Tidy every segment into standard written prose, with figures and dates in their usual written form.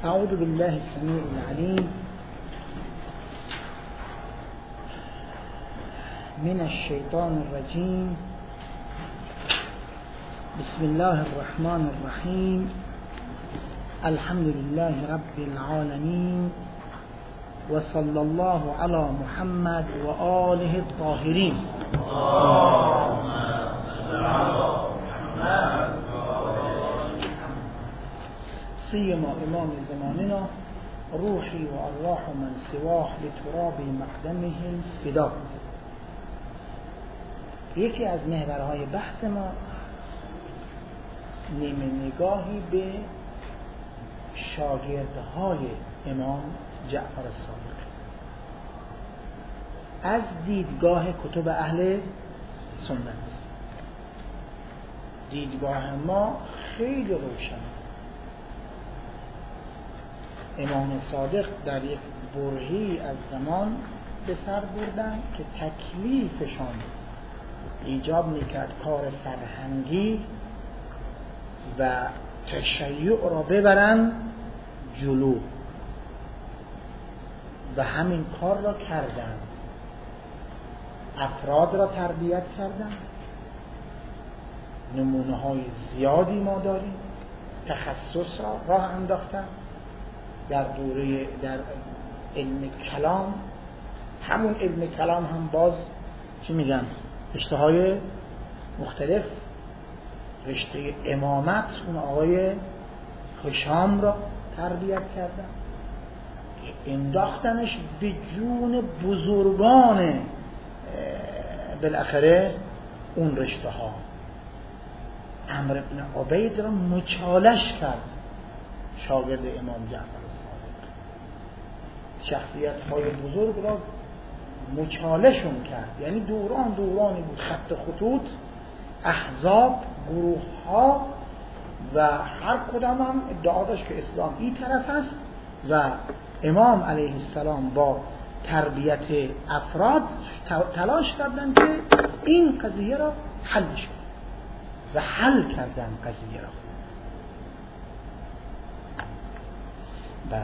أعوذ بالله السميع العليم من الشيطان الرجيم. بسم الله الرحمن الرحيم. الحمد لله رب العالمين، وصلى الله على محمد وآله الطاهرين. سيما إمام زماننا روحي وأرواح من سواه لتراب مقدمه الفدا. یکی از محورهای بحث ما نیمه نگاهی به شاگردهای امام جعفر الصادق از دیدگاه کتب اهل سنت. دیدگاه ما خیلی روشن. امام صادق در یک برهه‌ای از زمان به سر بردن که تکلیفشان ایجاب میکرد کار فرهنگی و تشیع را ببرن جلو و همین کار را کردن. افراد را تربیت کردن. نمونه های زیادی ما داریم. تخصص را راه انداختن در علم کلام. همون علم کلام هم باز چی میگن؟ رشته های مختلف. رشته امامت اون آقای هشام را تربیت کردن که انداختنش به جون بزرگان بالاخره اون رشته ها. عمرو بن عبید را مچالش کرد شاگرد امام جعفر الصادق. شخصیت های بزرگ را مچالشون کرد. یعنی دورانی بود خط خطوط، احزاب، گروه ها و هر کدام هم ادعا داشت که اسلام این طرف است و امام علیه السلام با تربیت افراد تلاش کردن که این قضیه را حل شد و حل کردن قضیه را. بله،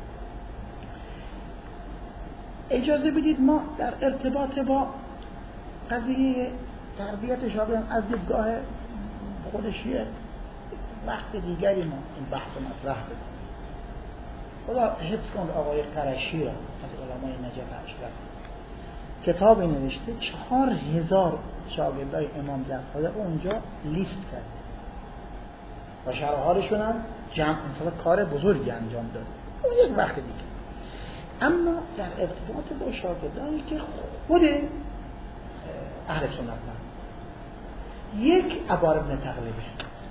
اجازه بدید ما در ارتباط با قضیه تربیت شاگردان از دیدگاه خودش یه وقت دیگری ما این بحث مطرح بکنیم. خدا حفظ کند آقای قرشی را از علمای نجف اشرف کتابی نوشته 4000 شاگردای امام جعفر اونجا لیست کرده و شرح حالشون هم جمع کار بزرگی انجام داده. اون یک وقت دیگه. اما در ارتباط با شاگردانی که خود اهل سنت هم، یک ابان ابن تغلبه،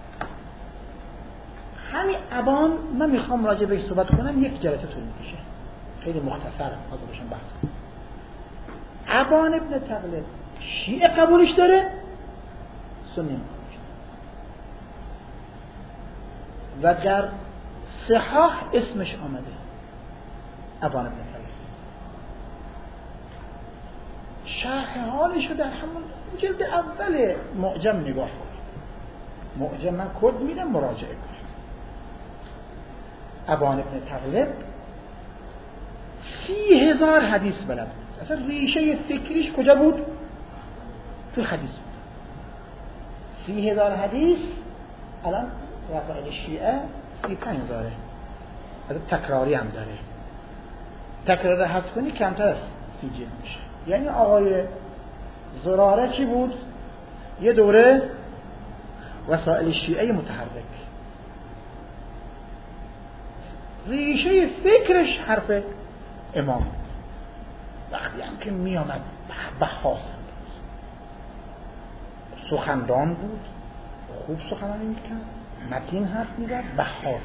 همین ابان من میخوام راجع بهش صحبت کنم، یک جلسه طول میکشه، خیلی مختصر حاضر باشم بحث کنم. ابان ابن تغلب شیعه قبولش داره، سنی قبولش داره و در صحاح اسمش آمده ابان ابن تغلب. شرح حالشو در همون جلد اول معجم نگاه کنید. معجم من کد میدم مراجعه کنید. ابان ابن تغلب 30,000 حدیث بلد بود. اصلا ریشه فکریش کجا بود؟ تو حدیث بود. 30,000 حدیث. الان رفاعل شیعه 35,000. اصلا تکراری هم داره. تکرار حذف کنی کمتر از 30 جلد میشه. یعنی آقای زراره چی بود؟ یه دوره وسائل شیعه متحرک. ریشه فکرش حرف امام. وقتی هم که می آمد بحاث سخنران بود، خوب سخنرانی میکرد، متین حرف میزد، بحاث.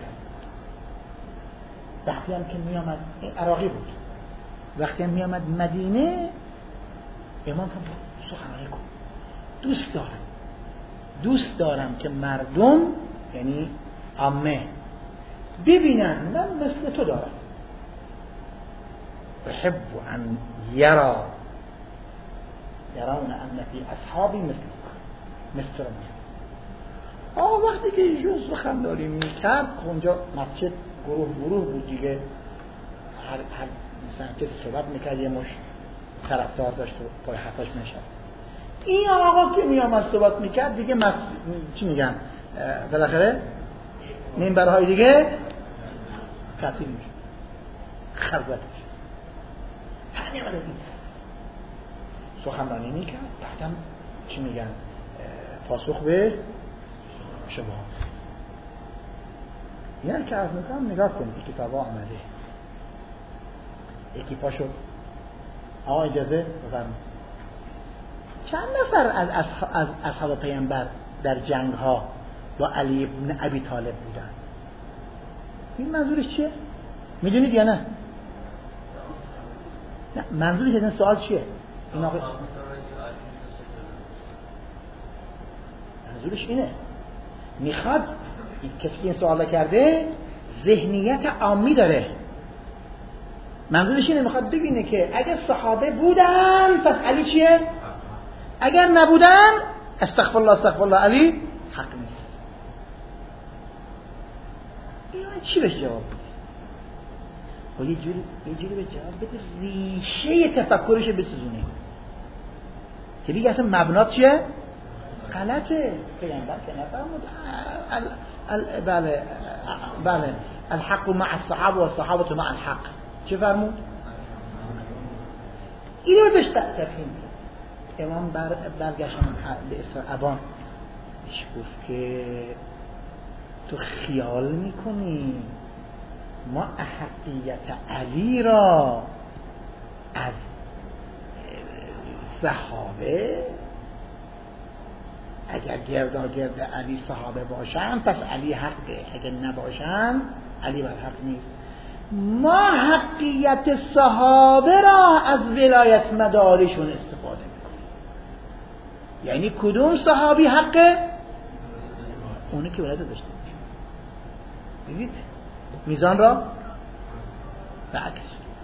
وقتی هم که می آمد عراقی بود، وقتی هم می آمد مدینه، امام هم سخنرانی کن. دوست دارم که مردم یعنی عامه ببینن من مثل تو دارم. بحب ان یرون ان فی اصحابی مثل من. وقتی که ایشون سخنرانی میکرد اونجا مسجد گروه بود دیگه، هر مثلا که صحبت میکرد یه مش طرفدار داشت و پای حرفاش نشد. این آقا که میامد صحبت میکرد دیگه چی میگن بالاخره منبرهای دیگه تعطیل میشد، خلوت میشد. همین ولی سخنرانی میکرد، بعدم چی میگن پاسخ به شبهات. یعنی که از میکنم نگاه کنید کتابا آمده یکی پا شد آقا اجازه بفرمایید. چند نفر از اصحاب پیامبر در جنگ ها با علی ابن ابی طالب بودن؟ این منظورش چیه؟ میدونید یا نه؟ نه منظورش این سوال چیه؟ این آقا منظورش اینه، میخواد کسی که این سوال کرده ذهنیت عامی داره. منظورش اینه، میخواد ببینه که اگر صحابه بودن پس علی چیه؟ اگر نبودن استغفر الله علی حق نیست. این چی بهش جواب بده؟ و یه جوری به جواب بده ریشه تفکرش بسوزونه که دیگه اصلا مبنات چیه؟ غلطه. پیامبر که نفرمود بله الحق مع الصحابه و الصحابه مع الحق، چه فرمود؟ اینو بهش تفهیم. امام برگشتن به اسر ابان بهش گفت که تو خیال میکنی ما احقیت علی را از صحابه، اگر گرد علی صحابه باشن پس علی حقه، اگر نباشن علی بر حق نیست. ما حقیت صحابه را از ولایت مدارشون استفاده میکنیم. یعنی کدوم صحابی حقه؟ اونی که ولایت داشته. دیدید میزان را برعکس.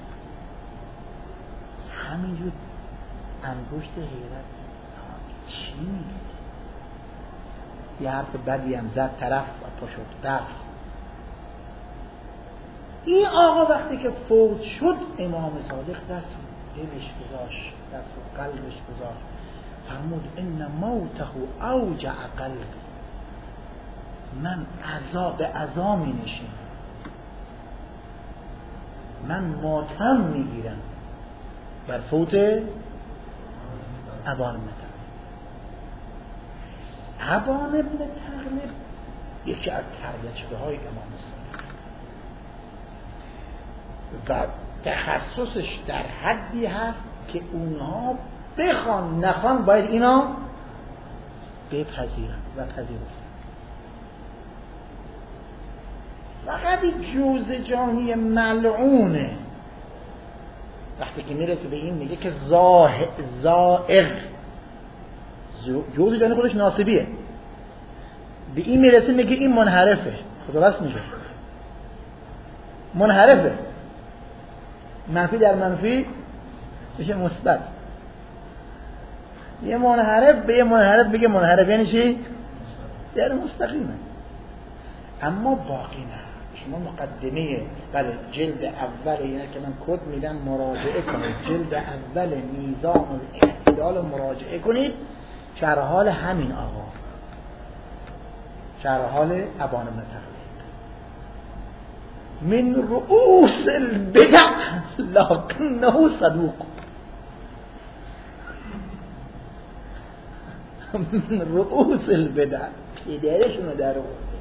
همینجور انگشت حیرت چی میگه؟ یه حرف بدی هم زد طرف و پا شد رفت. این آقا وقتی که فوت شد امام صادق دست دلش گذاشت، دست قلبش گذاشت، فرمود ان موته اوجع قلبی، من عذاب عذامی نشین، من ماتم میگیرم بر فوت ابان ابن تغلب. ابان ابن تغلب یکی از تربیت شده های امام صادق و تخصصش در حدی هست که اونها بخوان نخوان باید اینا بپذیرن و پذیرن. فقط جوز جانی ملعونه وقتی که میرسه به این میگه که زائغ، جوز جانی خودش ناصبیه، به این میرسه میگه این منحرفه. خدا راست میگه منحرفه، منفی در منفی میشه مثبت. یه منحرف به یه منحرف بگه منحرف یعنی چی؟ یعنی مستقیمه. اما باقی نه. شما مقدمه بله جلد اول اینا که من کد میدم مراجعه کنید، جلد اول میزان الاعتدال مراجعه کنید، شرح حال همین آقا، شرح حال ابان ابن تغلب. من رؤوس البدع لكنه صدوق. من رؤوس البدع، پدرشونو در آورده.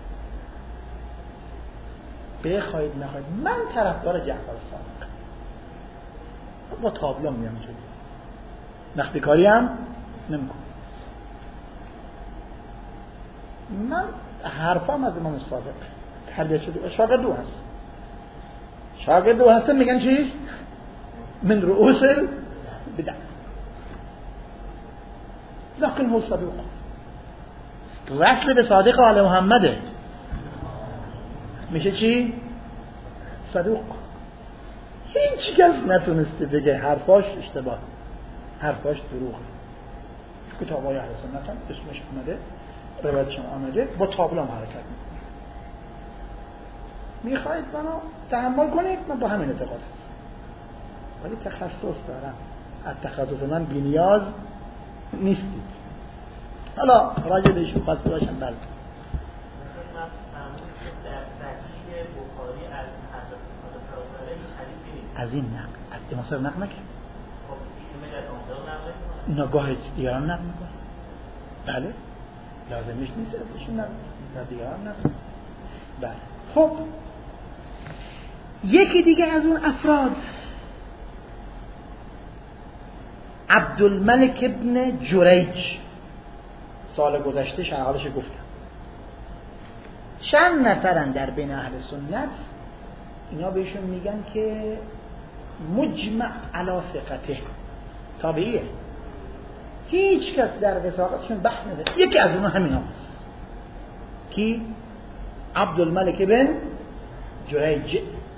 بخواید نخواید من طرفدار جعفر صادق با تابلو میام جلو، نخبه کاری هم نمیکنم. من حرفام از امام صادق تربیت شده. شاگرد دو هست، شاگرد دو هستن میگن چی؟ من رؤوس البدع لكن هو صدوق. وصل به صادق آل محمده میشه چی؟ صدوق. هیچ کس نتونسته بگه حرفاش اشتباه، حرفاش دروغ. کتابای اهل سنت هم اسمش اومده روایت شما آمده با تابلو حرکت میکنه. میخواید منو تحمل کنید، من با همین اعتقاد هست، ولی تخصص دارم، از تخصص من بی‌نیاز نیستید. حالا راجع بهش خواسته باشم. بله از این نقل از امام نقل نکرد، اینا گاهی دیگران نقل میکنه. بله لازمش نیست ازشون نقل دیگران نقل. بله خب یکی دیگه از اون افراد عبدالملک ابن جریج، سال گذشته شرحالش گفتم. چند نفرن در بین اهل سنت اینا بهشون میگن که مجمع علی ثقته، تابعیه، هیچ کس در وثاقتشون بحث نداره. یکی از اونها همین هست کی؟ عبدالملک ابن جریج.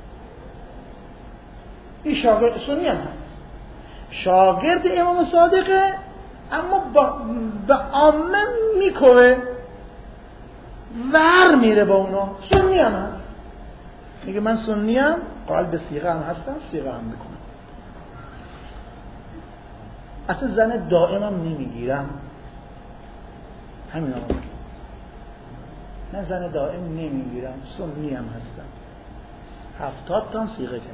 این شاگرد سنی هم هست، شاگرد امام صادقه، اما با عامه میکوه، ور میره با اونا. سنی هم هست، میگه من سنی هم، قائل به صیغه هم هستم، صیغه هم میکنم. اصلا زن دائمم نمیگیرم، همین آقا من زن دائم نمیگیرم، سنی هم هستم. 70 تا صیغه کردم.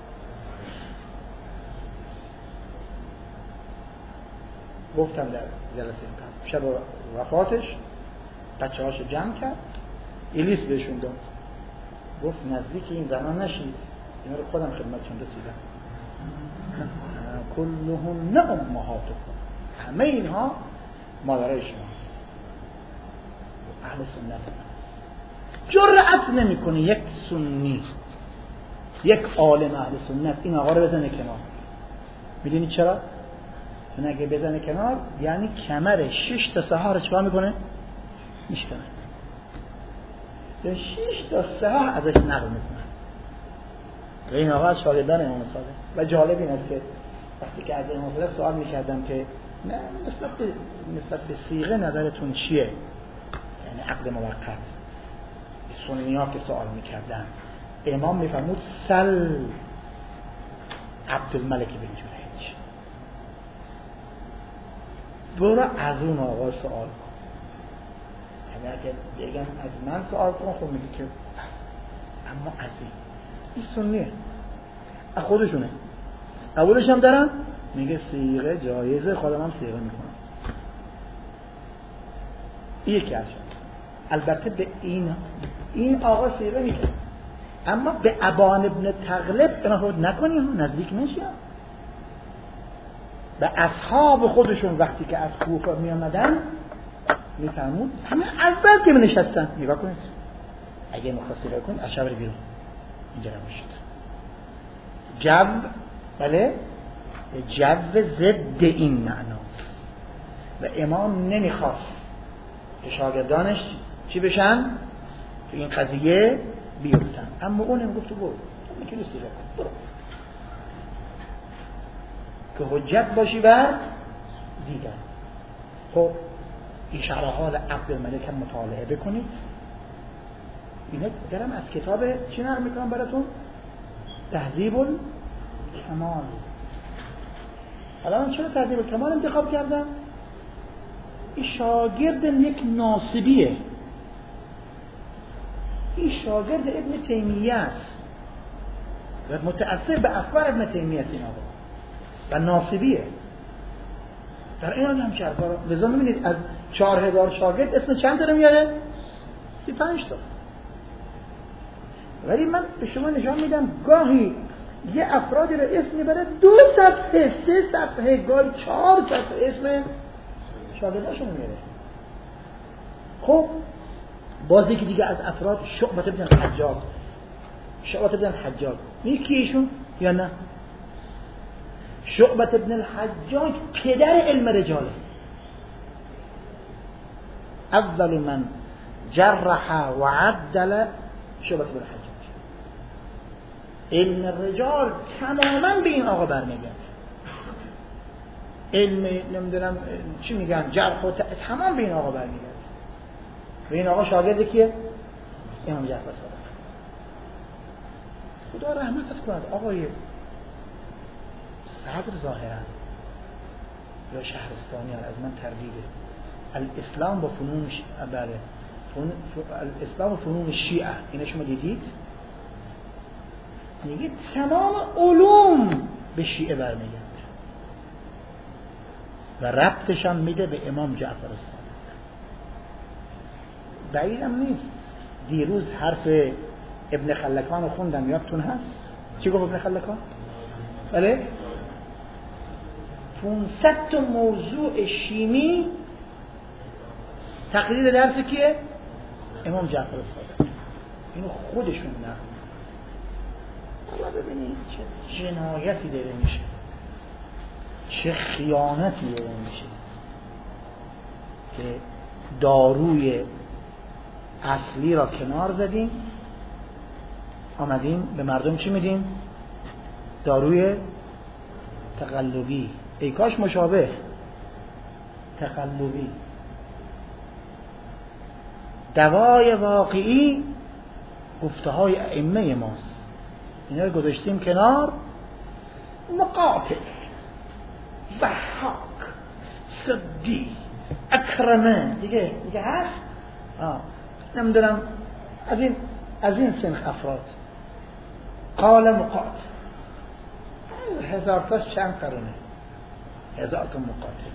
گفتم در جلسه قبل شب وفاتش بچه هاشو جمع کرد، یه لیست بهشون داد، گفت نزدیک این زنان نشید، اینا رو خودم خدمتشون رسیدم. کلهن امهاتکم، همه اینها مادرای شما. اهل سنت جرأت نمیکنه یک سنی، یک عالم اهل سنت این آقا رو بزنه کنار. میدونی چرا؟ چون اگه بزنه کنار یعنی کمر 6 تا سحر چیکار میکنه؟ میشکنه. 6 تا سحر ازش نقل میکنه. این آقا از شاگردان امام صادق. و جالب این است که وقتی که از امام صادق سوال میکردم که نه نسبت به صیغه نظرتون چیه؟ یعنی عقد موقت. سنی ها که سوال میکردن امام میفرمود سل عبدالملک بن جریج، برو از اون آقا سوال کن. یعنی اگر بگم از من سوال کن خب میگه که اما از این سنیه، از خودشونه. اولش هم دارن میگه صیغه جایزه، خودم هم صیغه میکنم. یکی از شد. البته به این آقا صیغه میکنه، اما به ابان ابن تغلب اینا نکنی، نزدیک نشی. به اصحاب خودشون وقتی که از کوفه می آمدن میفرمود همه اول که نشستن نگاه کنید، اگه می‌خواستید نگاه کنید اشعار بیرون اینجا نباشید. جو بله جو ضد این معناست و امام نمیخواست که شاگردانش چی بشن تو این قضیه بیفتن، اما اونم گفت برو میتونی استیجا کن، برو که حجت باشی بر دیگر. خب این شرح حال عبدالملک هم مطالعه بکنید. اینا دارم از کتاب چی نقل میکنم براتون؟ تهذیب الکمال. حالا من چرا تهذیب الکمال انتخاب کردم؟ این شاگرد یک ناصبیه، این شاگرد ابن تیمیه است و متأثر به افکار ابن تیمیه است این آقا و ناصبیه. در این حال هم شرفا رو لذا میبینید از 4000 شاگرد اسم چند تا رو میاره؟ 35 تا. ولی من به شما نشان میدم گاهی یه افرادی رو اسم میبره 2 صفحه 3 صفحه گاهی 4 صفحه اسم شاگرداشون میاره. خب باز یکی دیگه از افراد شعبة بن الحجاج. شعبة بن الحجاج یکی ایشون یا نه؟ شعبة بن الحجاج پدر علم رجاله، اول من جرح و عدل شعبة بن الحجاج. علم الرجال تماما به این آقا برمیگرده. علم نمیدونم چی میگن جرح و تمام به این آقا برمیگرده. و این آقا شاگرد کیه؟ امام جعفر صادق. خدا رحمتت کند آقای صدر ظاهرا یا شهرستانی از من تردیده. الاسلام با فنون بله الاسلام و فنون شیعه، اینا شما دیدید؟ میگه تمام علوم به شیعه برمیگرده و ربطشان میده به امام جعفر صادق. بعیدم نیست. دیروز حرف ابن خلکان رو خوندم، یادتون هست؟ چی گفت ابن خلکان؟ بله؟ 500 تا موضوع شیمی تقلید درس کیه؟ امام جعفر صادق. اینو خودشون نقل. حالا ببینید چه جنایتی داره میشه، چه خیانتی داره میشه که داروی اصلی را کنار زدیم، آمدیم به مردم چی میدیم؟ داروی تقلبی. ای کاش مشابه تقلبی. دوای واقعی گفته های ائمه ماست، اینا رو گذاشتیم کنار. مقاتل، ضحاک، صدی، اکرمه دیگه هست. نمیدونم از این سنخ افراد. قال مقاتل، 1000 تاش چند قرونه؟ 1000 تا مقاتل.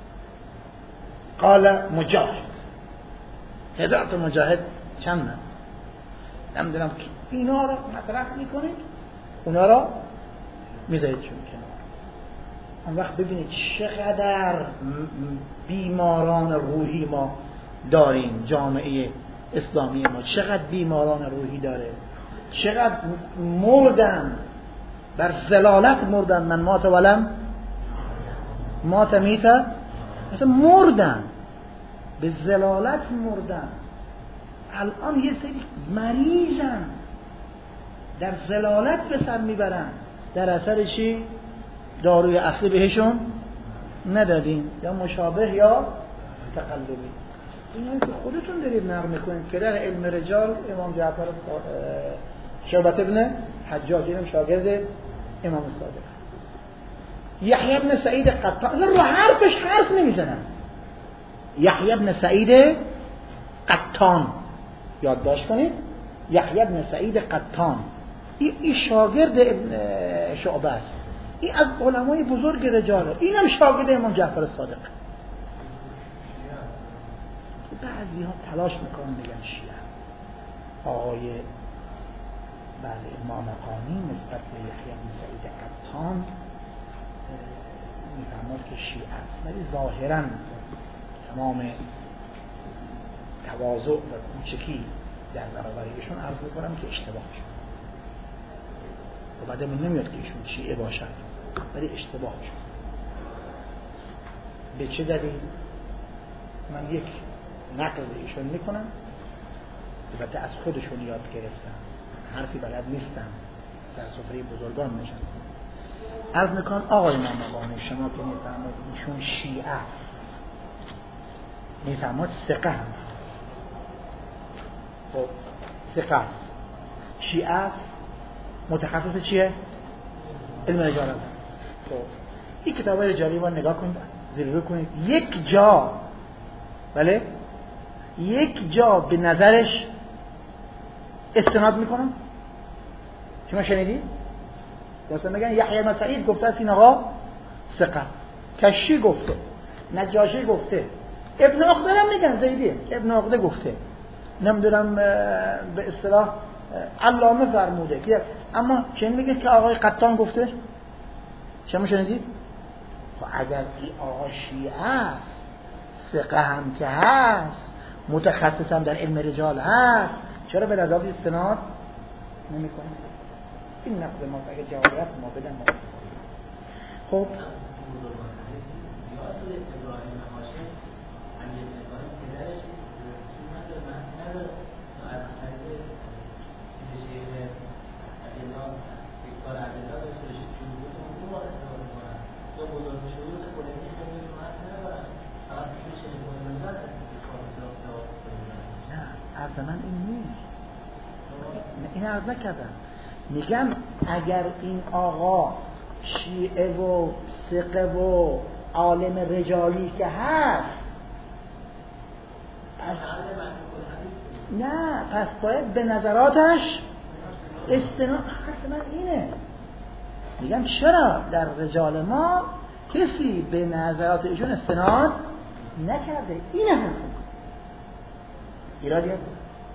قال مجاهد، 1000 تا مجاهد چند؟ نمیدونم. اینا رو مطرح میکنید، اونا رو میذارید چون کنار. اون وقت ببینید چقدر بیماران روحی ما داریم. جامعه اسلامی ما چقدر بیماران روحی داره، چقدر مردن، بر ضلالت مردن. من مات ولم مات میتا، مثلا مردن، به ضلالت مردن. الان یه سری مریضن، در ضلالت به سر میبرن. در اثر چی؟ داروی اصلی بهشون ندادیم، یا مشابه یا تقلبی. اینایی که خودتون دارید نقل میکنید که در علم رجال امام جعفر شعبة ابن حجاج، اینم شاگرد امام صادق. یحیی بن سعید قطان، رو حرفش حرف نمیزنن. یحیی بن سعید قطان، یادداشت کنید. یحیی بن سعید قطان، این شاگرد ابن شعبه است. این از علمای بزرگ رجاله. اینم شاگرد امام جعفر صادق. بعضی ها تلاش میکنن بگن شیعه. آقای مامقانی نسبت به یحیی بن سعید قطان میفهمد که شیعه است، ولی ظاهرا تمام تواضع و کوچکی در برابر ایشون عرض میکنم که اشتباه شد. و بعدمون نمیاد که ایشون شیعه باشد، ولی اشتباه شد. به چه دلیل؟ من یک نقل ایشون میکنم، البته از خودشون یاد گرفتم، حرفی بلد نیستم، در سفره بزرگان نشستم. عرض میکنم آقای مامقانی، شما که میفهمید ایشون شیعه است، میفهمید ثقه هم خب ثقه است، شیعه است، متخصص چیه؟ علم رجال است. خب این کتاب رجالی ما نگاه کنید، زیر کنید. یک جا بله یک جا به نظرش استناد میکنم. شما شنیدید؟ مثلا میگن یحیی بن سعید گفته است این آقا ثقه است، کشی گفته، نجاشی گفته، ابن عقده هم میگن زیدی، ابن عقده گفته، نمیدونم به اصطلاح علامه فرموده که، اما چون میگه که آقای قطان گفته. شما شنیدید؟ خب اگر این آقا شیعه است، ثقه هم که هست، متخصص هم در علم رجال هست، چرا به رضا استناد نمی‌کنه؟ این نقد ما اگه جوابیت ما بدن ما. خب عرض نکردم، میگم اگر این آقا شیعه و ثقه و عالم رجالی که هست، نه پس باید به نظراتش استناد. حرف من اینه، میگم چرا در رجال ما کسی به نظرات ایشون استناد نکرده؟ اینه حرف ایرادی هست.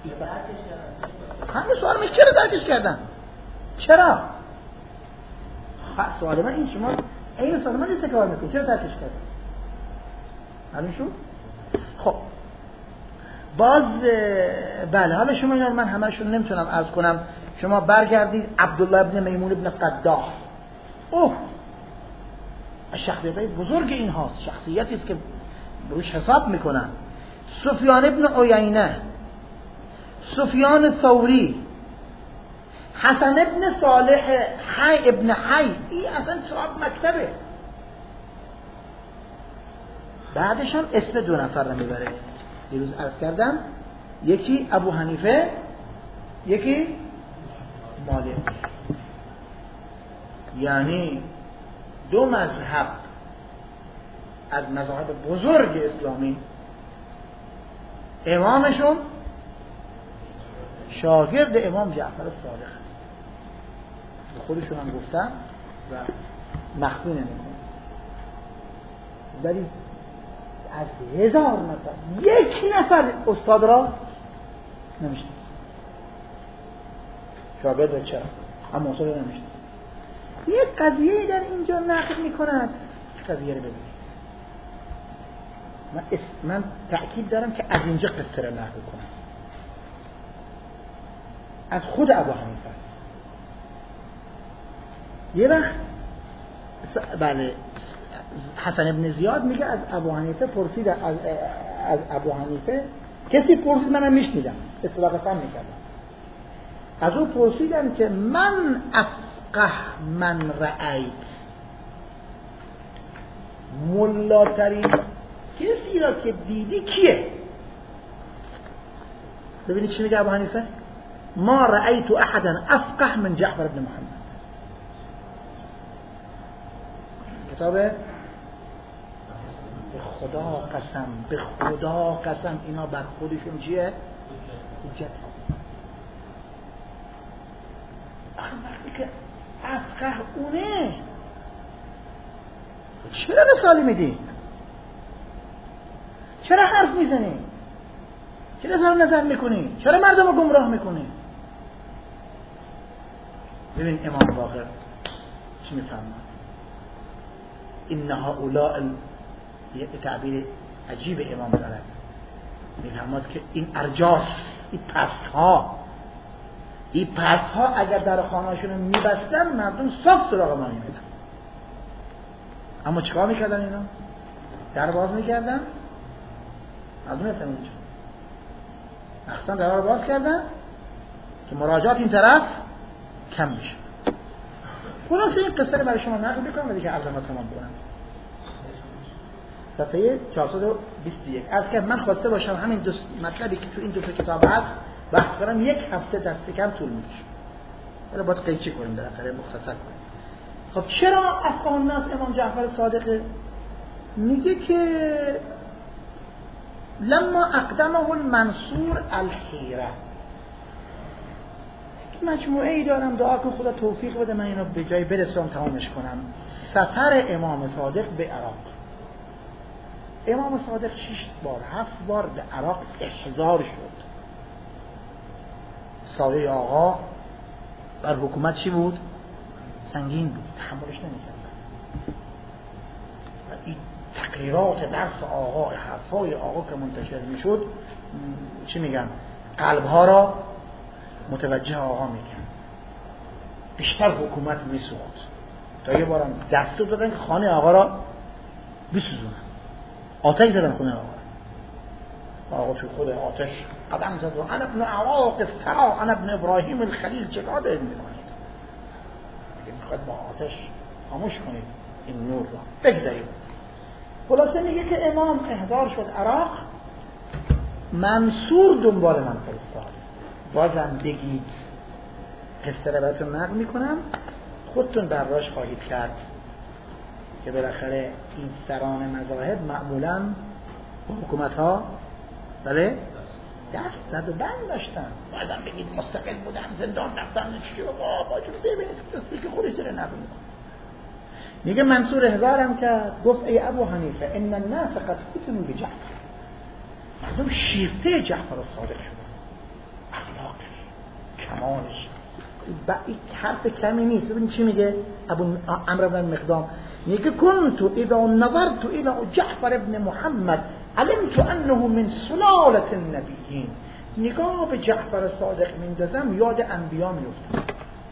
همه سوال میشه چرا درکش کردن؟ چرا؟ سوال من این، شما این سوال من نیست که کار میکنید چرا درکش کردن؟ معلوم شد؟ خب باز بله، حالا شما اینا رو من همه‌شون نمیتونم عرض کنم. شما برگردید عبدالله ابن میمون ابن قداح، شخصیت‌های بزرگ این هاست، شخصیتی است که روش حساب میکنن. سفیان ابن عیینه، سفیان ثوری، حسن ابن صالح حی ابن حی، این اصلا صاحب مکتبه. بعدش هم اسم دو نفر رو میبره. دیروز عرض کردم یکی ابو حنیفه، یکی مالک. یعنی دو مذهب از مذاهب بزرگ اسلامی، امامشون شاگرد امام جعفر صادق است. به خودشون هم گفتم و مخفی نمی‌کنم. ولی از 1000 نفر یک نفر استاد را نمیشناسه. شاگرد را چرا؟ اما استاد را نمیشناسه. یک قضیه در اینجا نقل می‌کند. قضیه رو ببینید. من تأکید دارم که از اینجا قصه را نقل کنم. از خود ابو حنیفه است. یه وقت بله حسن ابن زیاد میگه از ابو حنیفه پرسید، از ابو حنیفه کسی پرسید، منم میشنیدم، اصطلاح قسم میکردم. از او پرسیدم که من افقه من رأیت، ملاترین کسی را که دیدی کیه؟ ببینید چی میگه ابو حنیفه؟ ما رأیت احدا افقه من جعفر بن محمد. کتابه به خدا قسم اینا بر خودشون چیه؟ حجت. وقتی که افقه اونه چرا مثالی میدی؟ چرا حرف میزنی؟ چرا اظهار نظر میکنی؟ چرا مردم رو گمراه میکنی؟ ببین امام باقر چی میفهمه؟ این هؤلاء، یه تعبیر عجیب امام دارد، میفهمد که این ارجاس، این پسها اگر در خانه‌شون رو میبستن مردم صاف سراغ ما میمدن. اما چیکار میکردن اینا؟ در باز میکردن، مردم نفتن اینجا اصلا در باز کردن که مراجعات این طرف کم میشه. خلاصه این قصه رو برای شما نقل بکنم و دیگه عرضم تمام کنم. صفحه 421. از که من خواسته باشم همین دو مطلبی که تو این دو کتاب هست بحث کنم، یک هفته دست کم طول میکشه. حالا باید قیچی کنیم، بالاخره مختصر کنیم. خب چرا افقه الناس امام جعفر صادق؟ میگه که لما اقدمه المنصور الحیره. مجموعه ای دارم، دعا کن خدا توفیق بده من اینو به جای برسونم تمامش کنم. سفر امام صادق به عراق. امام صادق 6 بار 7 بار به عراق احضار شد. سایه آقا بر حکومت چی بود؟ سنگین بود، تحملش نمی‌کرد. و این تقریرات درس آقا، حرفای آقا که منتشر میشد، چی میگن؟ قلب‌ها را متوجه آقا میگن. بیشتر حکومت میسوخت. تا یه بارم دستور دادن که خانه آقا را بسوزونن. آتش زدن خونه آقا تو خود آتش قدم زد و انا ابن عواق الثرا، انا ابن ابراهیم الخلیل. چقدر دارید میکنید؟ میخواد با آتش خاموش کنید این نور را، بگذارید. خلاصه میگه که امام احضار شد عراق، منصور دنبال من فرستاد. بازم بگید قصه رو براتون نقل میکنم، خودتون براش خواهید کرد که بالاخره این سران مذاهب معمولاً با حکومت ها بله دست زد و بند داشتن. بعضا بگید مستقل بودن، زندان رفتن، چی رو با جون ببینید قصه که خودش داره نقل میکنه. میگه منصور احضارم کرد، گفت ای ابو حنیفه ان الناس قد فتنوا بجعفر، مردم شیفته جعفر الصادق شدن، اخلاقش، کمالش، این حرف کمی نیست. ببین چی میگه ابو عمرو بن مقدام، میگه کنت اذا نظرت الى جعفر ابن محمد علمت انه من سلاله النبیین، نگاه به جعفر صادق میندازم یاد انبیا میفتم.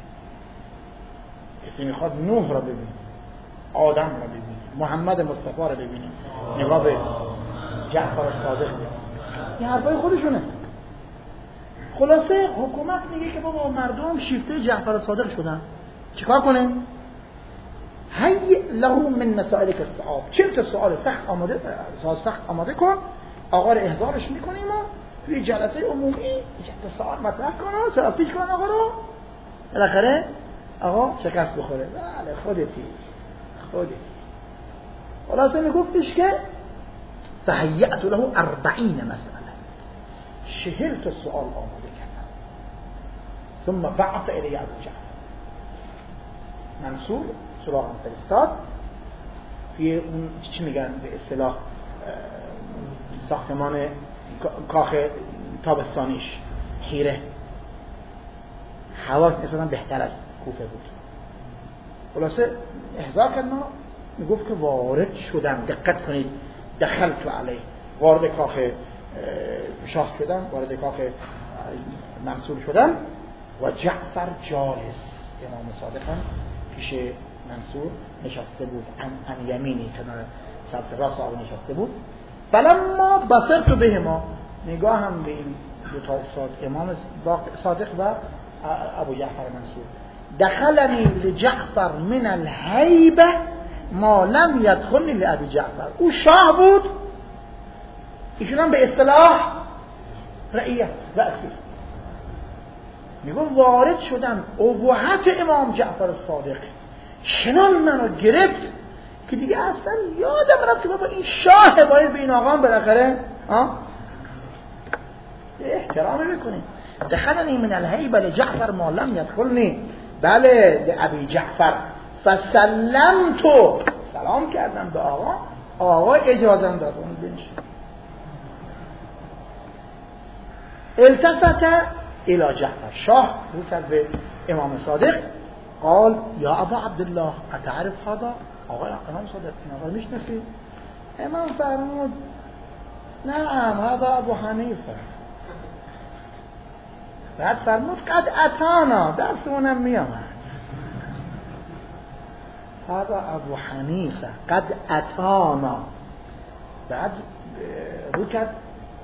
کسی میخواد نوح را ببینه، آدم را ببینه، محمد مصطفی را ببینه، نگاه به جعفر صادق ببینه. این حرفای خودشونه. خلاصه حکومت میگه که بابا مردم شیفته جعفر صادق شدن، چیکار کنه؟ هی له من مسائلک الصعاب، چند تا سوال سخت آماده کن، آقا رو احضارش میکنیم و توی جلسه عمومی چند تا سوال مطرح کن، سرافیش کن آقا رو، بالاخره آقا شکست بخوره. بله خودتی. خلاصه میگفتش که فهیأت له 40 مسئله، 40 تا سوال آماده کردم. ثم بعث الی ابو جعفر، منصور سراغ فرستاد توی اون چی میگن به اصطلاح ساختمان کاخ تابستانیش، حیره، هوا مثلا بهتر از کوفه بود. خلاصه احضار کرد، ما میگفت که وارد شدم، دقت کنید، دخلت علیه، وارد کاخ شاه شدم، وارد کاخ منصور شدم و جعفر جالس، امام صادق هم پیش منصور نشسته بود، ان یمینی، کنار سمت راست آقا نشسته بود. فلما بصرت بهما، نگاه هم به این دو تا استاد، امام صادق و ابو جعفر منصور، دخلنی لجعفر من الهیبه ما لم يدخلنی لابی جعفر. او شاه بود، ایشون هم به اصطلاح رعیت و اسیر. میگم وارد شدم، ابهت امام جعفر صادق چنان منو گرفت که دیگه اصلا یادم رفت که بابا این شاه، باید به این آقام بالاخره احترام میکنیم. دخلنی من الهیبه لجعفر ما لم يدخلنی، بله لابی جعفر، فسلمت، سلام کردم به آقا، آقا اجازم داد اون بنشین. التفت الى جعفر، شاه رو کرد به امام صادق، قال یا ابا عبدالله اتعرف هذا، آقا امام صادق این آقا میشناسی؟ امام فرمود نعم هذا ابو حنیفه. بعد فرمود قد اتانا، درسمونم میامد. هذا ابو حنیفه قد اتانا. بعد رو کرد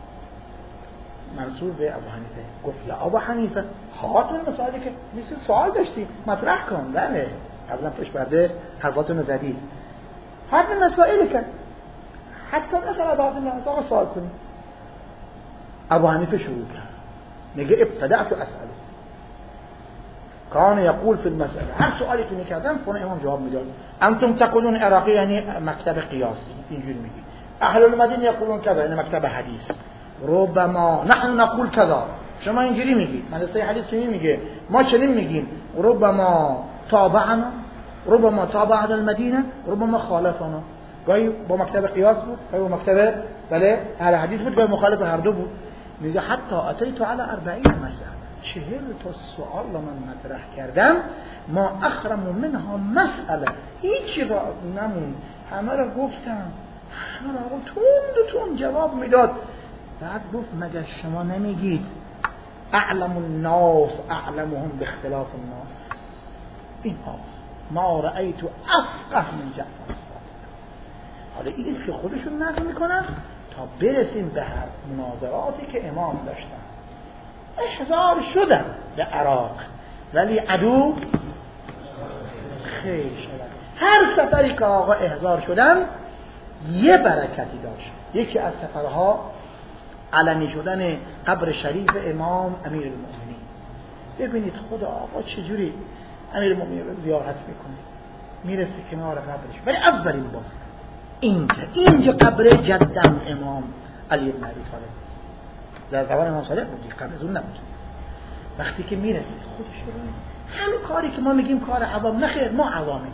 منصور به ابو حنیفه، گفت یا ابو حنیفه هاتون مسائلی که مثل سوال داشتی مطرح کن. بله قبلا پیش برده حرفاتون رو زدید، حرف مسائلی که حتی مثلا بعضی الناس آقا سوال کنی. ابو حنیفه شروع کرد، میگه ابتدأت اسأله، کان یقول فی المسأله، هر سوالی که میکردم فلان امام جواب میداد. انتم تقولون عراقی یعنی مکتب قیاسی، اینجوری میگی. اهل المدینه یقولون کذا یعنی مکتب حدیث. ربما نحن نقول کذا، شما اینجوری میگی، مدرسه حدیث چنین میگه، ما چنین میگیم. ربما تابعنا، ربما تابع اهل المدینه، ربما خالفنا. گاهی با مکتب قیاس بود، گاهی با مکتب بله اهل حدیث بود، گاهی مخالف هر دو بود. میگه حتی اتیت علی 40 مسئله، 40 تا سوال من مطرح کردم، ما اخرم منها مسئله، هیچی را نمون، همه را گفتم، همه را تون جواب میداد. بعد گفت مگر شما نمیگید اعلم الناس اعلمهم باختلاف الناس، این ما رأیت افقه من جعفر الصادق. حالا این که خودشون نقل میکنن تا برسیم به هر مناظراتی که امام داشتن. احضار شدن به عراق ولی عدو خیلی شدن. هر سفری که آقا احضار شدن یه برکتی داشت. یکی از سفرها علنی شدن قبر شریف امام امیر المؤمنین، ببینید خدا آقا چجوری امیرالمومنین رو زیارت میکنه، میرسه کنار قبرش، ولی اولین بار اینجا قبر جدم امام علی بن ابی طالب در زمان امام صادق بود، قبل از اون نبود. وقتی که میرسه خودش رو همین کاری که ما میگیم کار عوام، نه خیر، ما عوامی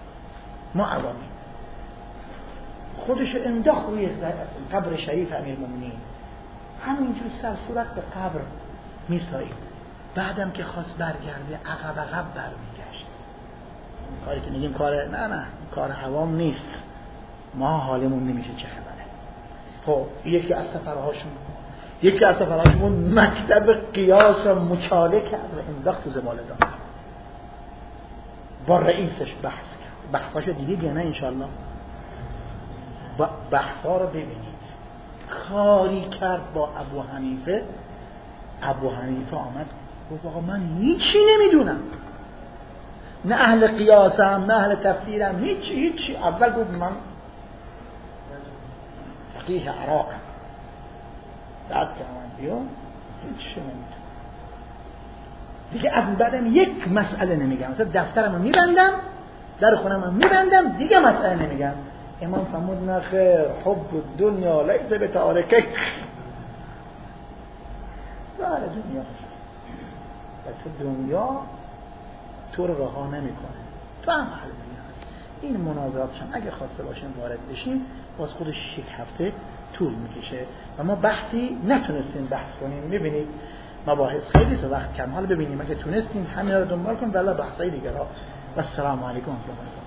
خودش رو انداخت روی قبر شریف امیرالمومنین، همینجور سر صورت به قبر میسایید. بعدم که خواست برگرده عقب برمیگشت. کاری که میگیم کار نه کار عوام نیست، ما حالمون نمیشه چه خبره. خب یکی از سفرهاشون مکتب قیاس رو مچاله کرد و انداخت تو زباله داد، با رئیسش بحث کرد. بحثاشو دیگه بیانه انشالله، بحثا رو ببینید. کاری کرد با ابو حنیفه آمد گفت آقا من هیچی نمیدونم، نه اهل قیاسم نه اهل تفسیرم، هیچی. اول گفت من فقیه عراقم، بعد که من بیام هیچی نمیدونم دیگه. از بعدم یک مسئله نمیگم، مثلا دفترمو میبندم، در خونمو میبندم، دیگه مسئله نمیگم. امام فرمود نه خیر، حب الدنیا لیس بتارکک. داره دنیا و تو دنیا تو رو رها نمیکنه، تو هم اهل دنیا هست. این مناظراتشون اگه خواسته باشیم وارد بشیم باز خودش یک هفته طول میکشه و ما بحثی نتونستیم بحث کنیم. میبینید مباحث خیلی تو وقت کم. حالا ببینیم اگه تونستیم همین رو دنبال کنیم ولی بحثای دیگه را. و السلام علیکم و رحمت الله.